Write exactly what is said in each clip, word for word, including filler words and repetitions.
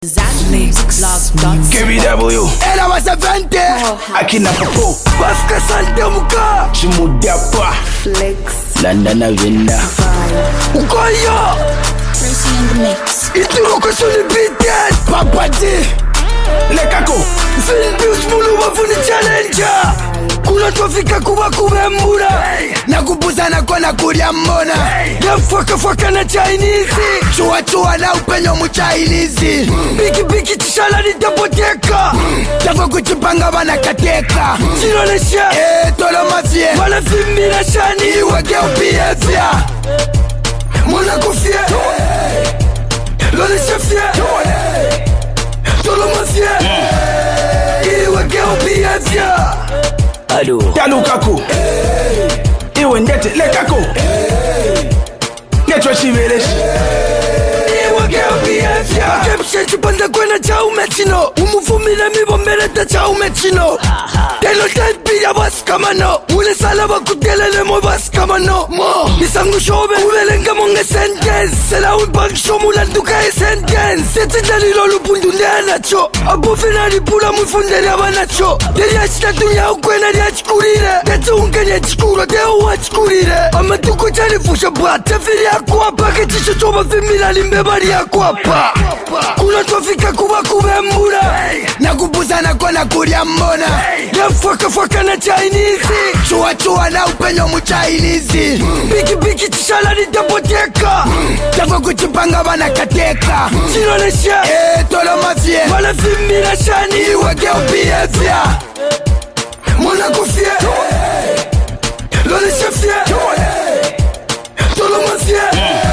K B W Ela wasa vente Akina Popo Baska sante muka Chimudiapa Flex Landana Vinda Ukoyo Tracy in the mix. Ituroko suni beaten Papa D Lekako Film Bills mulu wafuni challenger Kuna twafika kuba kubembura Nakubuza na kona kuria mbona Ya fwaka fwaka na Chinese Chua chua na upenyo mu Chinese Biki biki tishala ni tapoteka Tafo kuchipanga wana kateka Chino na sha Eh tolo mafie Wala fimi na shani Iwe geo piefia Mona kufie Lole shafie Tolo mafie Iwe geo piefia Ado Yalukaku hey. Iwe ndete lekako hey. Netwa shiveleshi Iwe geo piefia Kemshe chupanda kwena cha umechino Umufumile mibombeleta cha umechino Telo taipi ya baskamano Ule sala wakutelele mo baskamano Mo Nisangu shobe Uwelenga monge sentence Sela uipak shomula nduka e sentence Seti dalilo lupundu ndea cho Abufina ripula mufundele abanacho Deli achita dunya ukwena lia chikurire Tetu ungenye chikuro deo wa chikurire Ama tuko chani fusha bata Fili ya kuapa Kechisho choba fimila limbebari ya kuapa Kuna twafika kuba kubembura Nakubuza na kona kuria mbona Ya fwaka fwaka na Chinese Chua chua na upenyo mu Chinese Biki biki tishala ni tapoteka Tafo kuchipanga wana kateka Chino na sha Eh tolo mafie Wala fimi na shani Iwe geo piefia Mona kufie Lole shafie Tolo mafie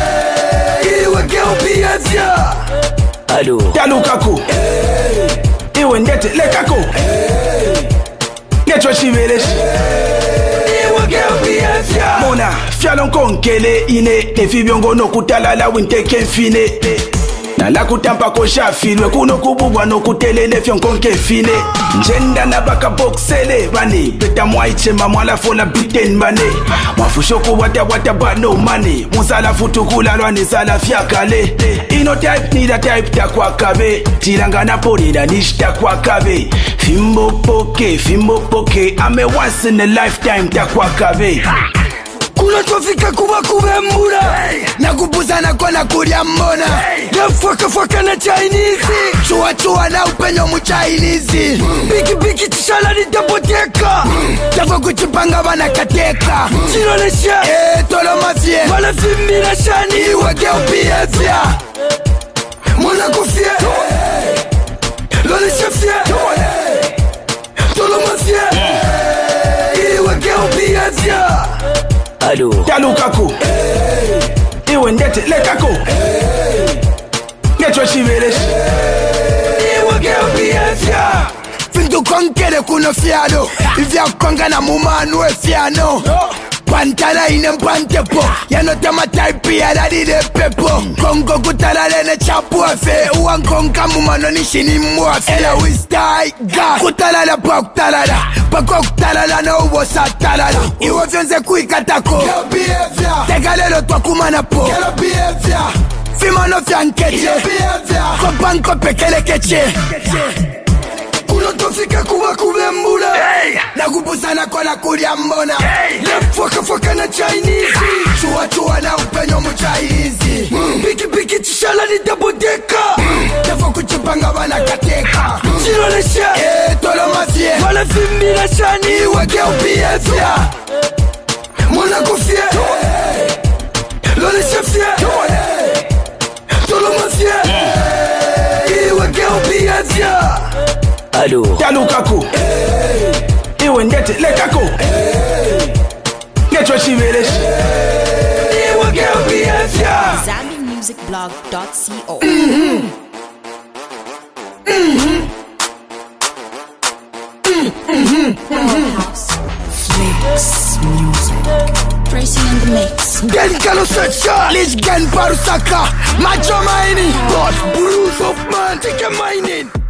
Iwe geo piefia Ado Yalukaku hey. Iwe ndete lekako hey. Netwa shiveleshi Iwe geo piefia Mona Fialon konkele ine Tefi biongo no kutalala winte kenfine Nala kutampa ko shafilwe Kuno kubugwa no kutelele fion konke fine Njenda na baka boxele bane Peta mwa ichema mwala fola biten bane Mwafushoku wata wata bano mane Musala futu kulalwa ni sala fiakale Ino type nida type takwa kabe Tirangana porida nish takwa kabe Fimbo poke, fimbo poke Ame once in a lifetime takwa kabe Kuna twafika kuba kubembura Nakubuza na kona kuria mbona Ya fwaka fwaka na Chinese Chua chua na upenyo mu Chinese Biki biki tishala ni tapoteka Tafo kuchipanga wana kateka Chino na sha Eh tolo mafie Wala fimi na shani Iwe geo piefia Mona kufie Lole shafie Tolo mafie Iwe geo piefia Ado Yalukaku hey. Iwe ndete lekako hey. Netwa shiveleshi Iwe geo piefia Fintu konkele kuno fiado Ivya konga na mumanu e fiano Pantala ine mpantepo Yano tema taipi ya ladide pepo Kongo kutalale ne chapu afe Uwan konga mumano nishini mwafe Ela wistai ga Kutalala pa kutalala Pako kutalala na uwo sa talala Iwe vyonze kuikatako Tega lelo twa kumana po Fimano fya nkeche Kopanko pekele keche Kuno tofika kuba kubembura hey. Nakubuza na kona kuria mbona hey. Fwaka fwaka na Chinese Chua chua na upenyo mu Chinese mm. Biki biki tishala ni tapoteka mm. Tafo kuchipanga wana kateka mm. Chino na sha Eh tolo mafie Wala fimi na shani Iwe geo piefia Mona kufie Lole shafie Tolo mafie Iwe geo piefia Ado Yalukaku hey. Iwe ndete lekako hey. Netwa shiveleshi Iwe geo piefia Zambi Music Blog dot co. Mhm Mhm Mhm House Flex Music. Tracy in the mix. Gen Kalo Secha Lich Gen Parusaka Macho Mining Boss Bruce of Man Take a mining